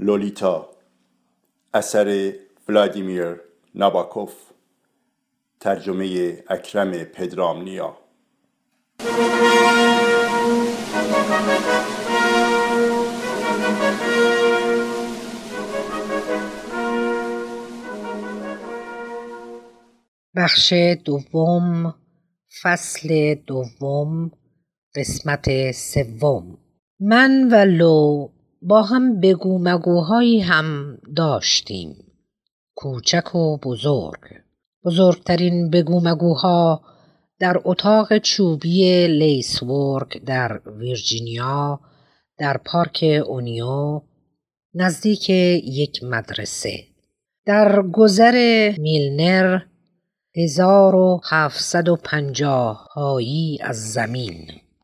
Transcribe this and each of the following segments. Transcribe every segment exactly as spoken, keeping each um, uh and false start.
لولیتا، اثر ولادیمیر ناباکوف، ترجمه اکرم پدرامنیا. بخش دوم، فصل دوم، قسمت سوم. من و لو با هم بگو مگوهایی هم داشتیم، کوچک و بزرگ. بزرگترین بگو مگوها در اتاق چوبی لیسورک در ویرجینیا در پارک اونیو نزدیک یک مدرسه در گذر میلنر هزار و هفتصد و پنجاه هایی از زمین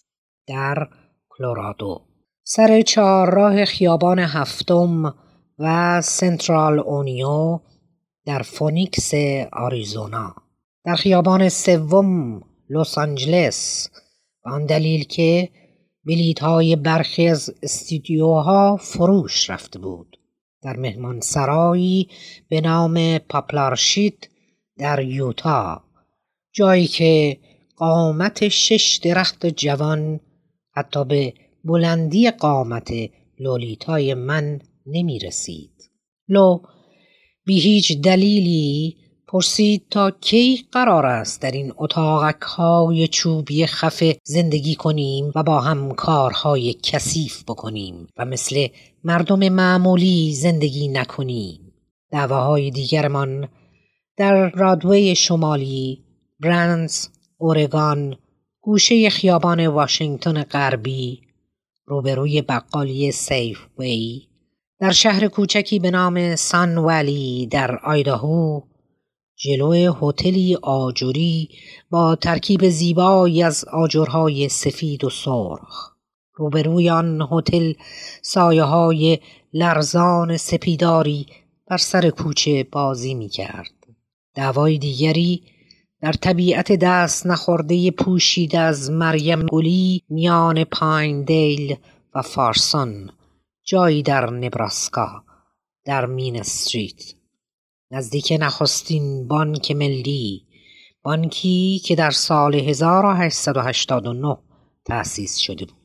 در کلرادو، سر چهارراه خیابان هفتم و سنترال اونیو در فونیکس آریزونا، در خیابان سوم لس آنجلس، به آن دلیل که بلیط‌های برخی از استودیوها فروش رفته بود، در مهمانسرایی به نام پاپلارشیت در یوتا، جایی که قامت شش درخت جوان حتی به بلندی قامت لولیتای من نمی رسید. لو بی هیچ دلیلی پرسید تا کی قرار است در این اتاقک های چوبی خفه زندگی کنیم و با هم کارهای کثیف بکنیم و مثل مردم معمولی زندگی نکنیم. دعواهای دیگرمان در برادوی شمالی، برانز، اورگان، گوشه خیابان واشنگتن غربی، روبروی بقالی سیف وی، در شهر کوچکی به نام سان والی در آیداهو، جلوی هتلی آجوری با ترکیب زیبایی از آجرهای سفید و سرخ. روبروی آن هتل سایه‌های لرزان سپیداری بر سر کوچه بازی می کرد. دعوای دیگری در طبیعت دست نخورده پوشیده از مریم گلی میان پاین دیل و فارسون، جایی در نبراسکا در مین استریت، نزدیک نخستین بانک ملی، بانکی که در سال هزار و هشتصد و هشتاد و نه تأسیس شده بود.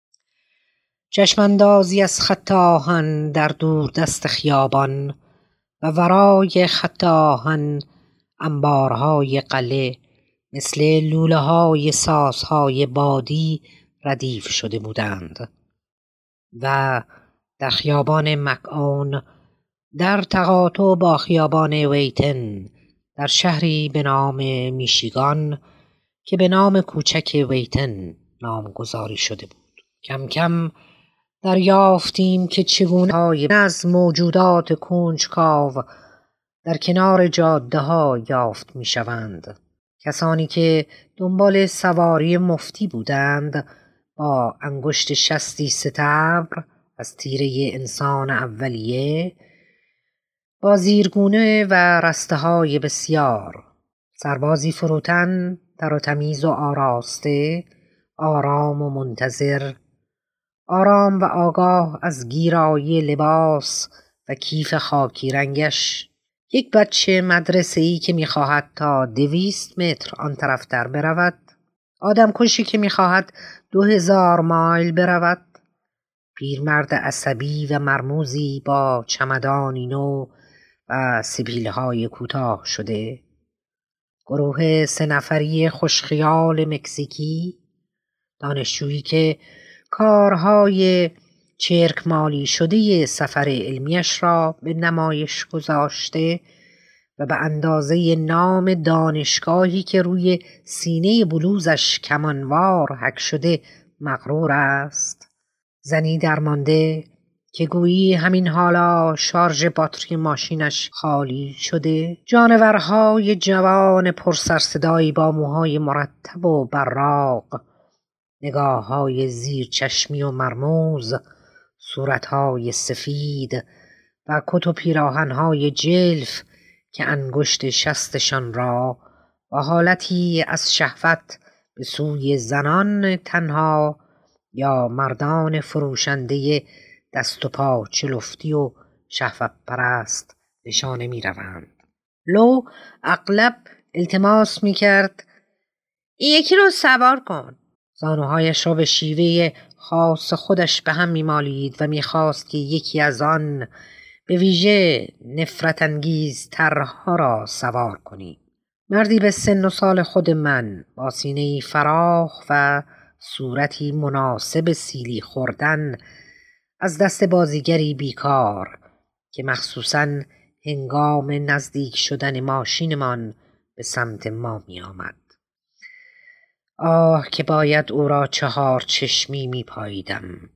چشماندازی از خط آهن در دور دست خیابان و ورای خط آهن انبارهای قلعه مثل لوله های سازهای بادی ردیف شده بودند و در خیابان مکآن در تقاطع با خیابان ویتن در شهری به نام میشیگان که به نام کوچک ویتن نامگذاری شده بود، کم کم دریافتیم که چگونه های از موجودات کنجکاو در کنار جاده ها یافت می شوند. کسانی که دنبال سواری مفتی بودند با انگشت شستی ستبر از تیره انسان اولیه، با زیرگونه و رسته های بسیار، سربازی فروتن، تر و تمیز و آراسته، آرام و منتظر، آرام و آگاه از گیرایی لباس و کیف خاکی رنگش، یک بچه مدرسه‌ای که می‌خواهد تا دویست متر آن طرف در برود، آدم کشی که می‌خواهد دو هزار مایل برود، پیرمرد عصبی و مرموزی با چمدانی نو و سبیل‌های کوتاه شده، گروه سه نفری خوشخیال مکزیکی، دانشجویی که کارهای چرکمالی شده سفر علمیش را به نمایش گذاشته و به اندازه نام دانشگاهی که روی سینه بلوزش کمانوار حک شده مغرور است، زنی درمانده که گویی همین حالا شارژ باتری ماشینش خالی شده، جانورهای جوان پرسرصدایی با موهای مرتب و براق، نگاه‌های زیر چشمی و مرموز، صورت‌های سفید و کت و پیراهن‌های جلف که انگشت شستشان را با حالتی از شهوت به سوی زنان تنها یا مردان فروشنده دست و پا چلفتی و شهوت پرست نشانه می روند. لو اغلب التماس می کرد این یکی رو سوار کن. زانوهایش را به شیوه خاص خودش به هم می مالید و می خواست که یکی از آن به ویژه نفرت انگیز ترها را سوار کنی. مردی به سن و سال خود من با سینه‌ای فراخ و صورتی مناسب سیلی خوردن از دست بازیگری بیکار که مخصوصاً هنگام نزدیک شدن ماشینمان به سمت ما می آمد. آه که باید او را چهار چشمی می پاییدم.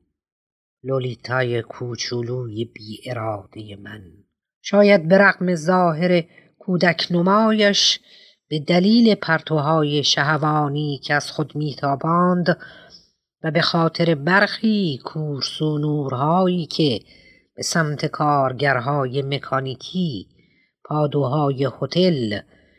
لولیتای کوچولوی بی اراده من. شاید به رغم ظاهر کودک نمایش به دلیل پرتوهای شهوانی که از خود میتاباند و به خاطر برخی کورس و نورهایی که به سمت کارگرهای مکانیکی، پادوهای هتل،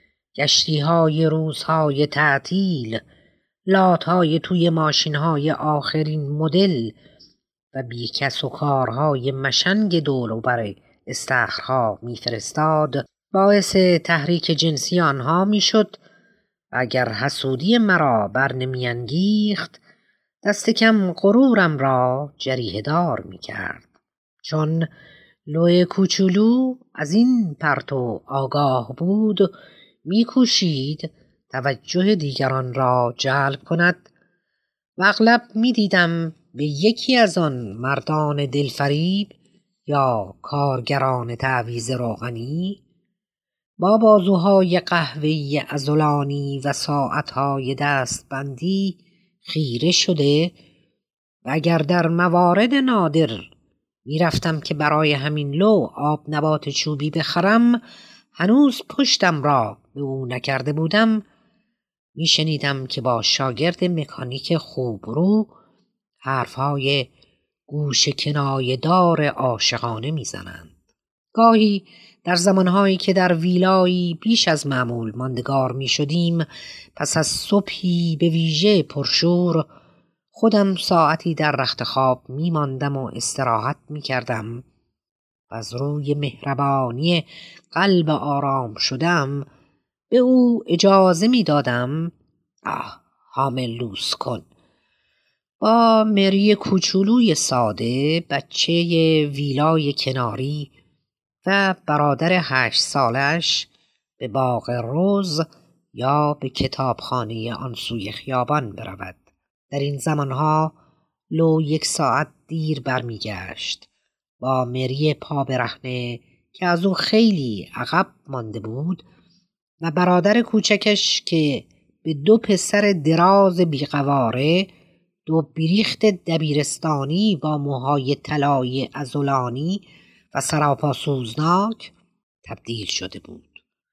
گشتیهای روزهای تعطیل، لاتهای توی ماشینهای آخرین مدل و بیکس و کارهای مشنگ دولوبر استخرها میفرستاد باعث تحریک جنسی آنها میشد و اگر حسودی مرا بر نمی انگیخت دست کم غرورم را جریحه دار می کرد. چون لوی کوچولو از این پرتو آگاه بود می کوشید توجه دیگران را جلب کند و اغلب می دیدم به یکی از آن مردان دلفریب یا کارگران تعویض روغنی با بازوهای قهوه‌ای عضلانی و ساعتهای دستبندی خیره شده و اگر در موارد نادر می رفتم که برای همین لو آب نبات چوبی بخرم هنوز پشتم را به او نکرده بودم می شنیدم که با شاگرد مکانیک خوبرو حرفهای گوش کنایه دار عاشقانه می زنند. گاهی در زمانهایی که در ویلایی بیش از معمول ماندگار می شدیم پس از صبحی به ویژه پرشور خودم ساعتی در رخت خواب می ماندم و استراحت می کردم و از روی مهربانی قلب آرام شدم به او اجازه می دادم آه حامل لوس کن. با مری کوچولوی ساده بچه ویلای کناری و برادر هشت سالش به باغ روز یا به کتابخانه آن سوی خیابان برود. در این زمانها لو یک ساعت دیر برمی گشت. با مری پا برهنه که از او خیلی عقب مانده بود و برادر کوچکش که به دو پسر دراز بیقواره، دو بیریخت دبیرستانی با موهای طلایی عضلانی و سراپا سوزناک تبدیل شده بود.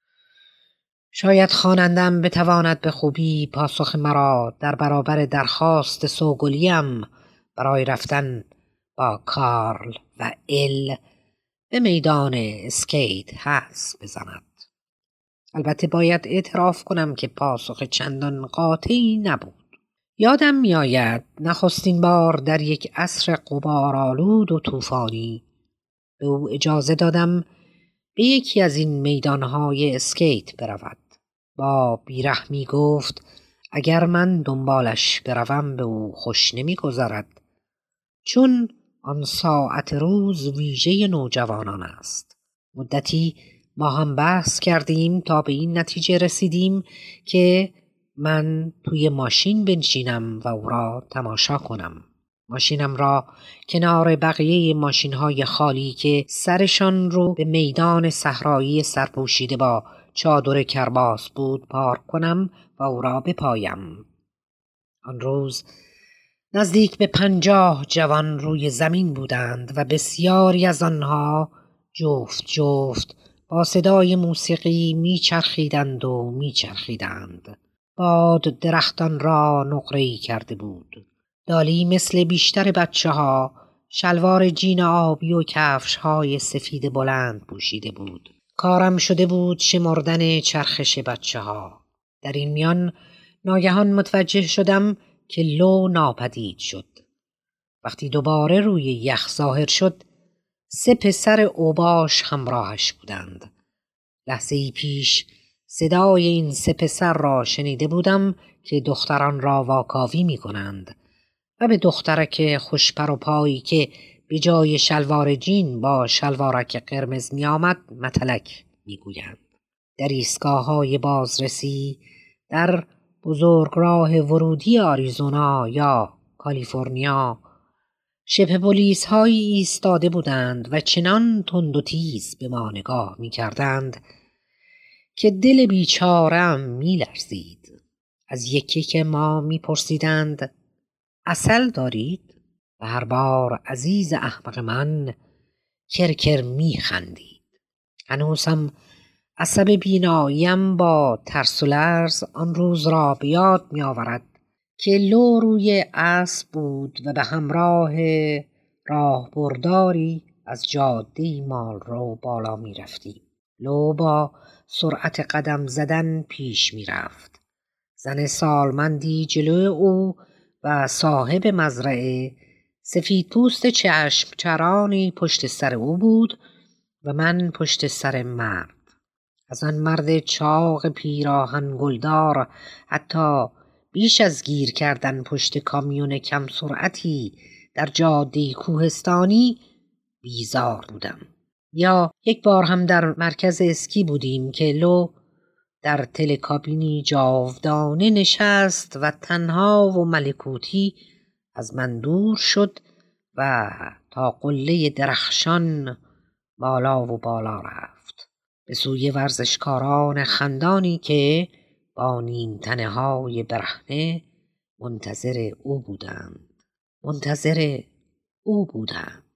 شاید خوانندم بتواند به خوبی پاسخ مرا در برابر درخواست سوگلیم برای رفتن با کارل و ال به میدان اسکیت حدس بزند. البته باید اعتراف کنم که پاسخ چندان قاطعی نبود. یادم میآید نخستین بار در یک عصر غبارآلود و طوفانی به او اجازه دادم به یکی از این میدانهای اسکیت برود. با بیرحمی گفت اگر من دنبالش بروم به او خوش نمی گذرد چون آن ساعت روز ویژه نوجوانان است. مدتی ما هم بحث کردیم تا به این نتیجه رسیدیم که من توی ماشین بنشینم و او را تماشا کنم. ماشینم را کنار بقیه ماشین‌های خالی که سرشان رو به میدان صحرایی سرپوشیده با چادر کرباس بود پارک کنم و او را بپایم. آن روز نزدیک به پنجاه جوان روی زمین بودند و بسیاری از آنها جفت جفت با صدای موسیقی میچرخیدند و میچرخیدند. باد درختان را نقره‌ای کرده بود. دالی مثل بیشتر بچه ها شلوار جین آبی و کفش های سفید بلند پوشیده بود. کارم شده بود شمردن چرخش بچه ها. در این میان ناگهان متوجه شدم که لو ناپدید شد. وقتی دوباره روی یخ ظاهر شد، سه پسر اوباش همراهش بودند. لحظه ای پیش صدای این سه پسر را شنیده بودم که دختران را واکاوی می کنند و به دخترک خوشپر و پایی که به جای شلوار جین با شلوارک قرمز می آمد متلک می گویند. در ایستگاه های بازرسی در بزرگراه ورودی آریزونا یا کالیفرنیا شبه پلیس هایی ایستاده بودند و چنان تند و تیز به ما نگاه می کردند که دل بیچاره‌ام می لرزید. از یکی که ما می پرسیدند عسل دارید؟ و هر بار عزیز احمق من کرکر می خندید. هنوزم عصب بیناییم با ترس و لرز آن روز را به یاد می آورد که لو روی اسب بود و به همراه راه برداری از جاده مال رو بالا می رفتیم. لو با سرعت قدم زدن پیش می رفت. زن سالمندی جلوی او و صاحب مزرعه سفید پوست چشم چرانی پشت سر او بود و من پشت سر مرد. از آن مرد چاق پیراهن گلدار حتی بیش از گیر کردن پشت کامیون کم سرعتی در جاده کوهستانی بیزار بودم. یا یک بار هم در مرکز اسکی بودیم که لو در تلکابینی جاودانه نشست و تنها و ملکوتی از من دور شد و تا قله درخشان بالا و بالا رفت به سوی ورزشکاران خندانی که با نیم تنه های برهنه منتظر او بودند منتظر او بودند